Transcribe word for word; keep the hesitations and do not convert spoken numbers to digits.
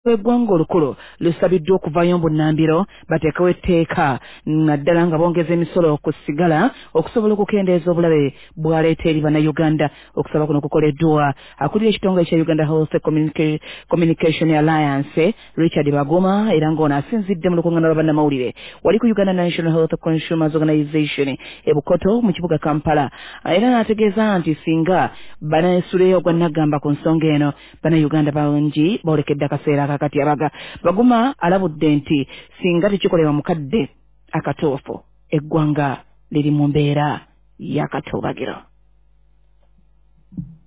Eggwanga olukulu lusabiddwa okuvaayo mu bunnambiro bateekawo etteeka naddala nga bongeza emisolo ku sigala okusobola okukendeeza obulabe bwaleeta eri bannayuganda. Okusaba kuno kukoleddwa akulira ekitongole kya Uganda Health Communica- Communication Alliance Richard Bagoma era ng'ono asinzidde mu lukuŋŋaana lwa bannamawulire wali ku Uganda National Health Consumers Organization e Bukoto mu kibuga Kampala era n'ategeeza nti singa banaesuleyo ogwannagamba ku nsonga eno bannayuganda bangi boolekedde akaseera kakati abaga. Baguma alabudde nti singa tekikolebwa mukadde akatuufu eggwanga liri mu mbeera y'akatoobagiro.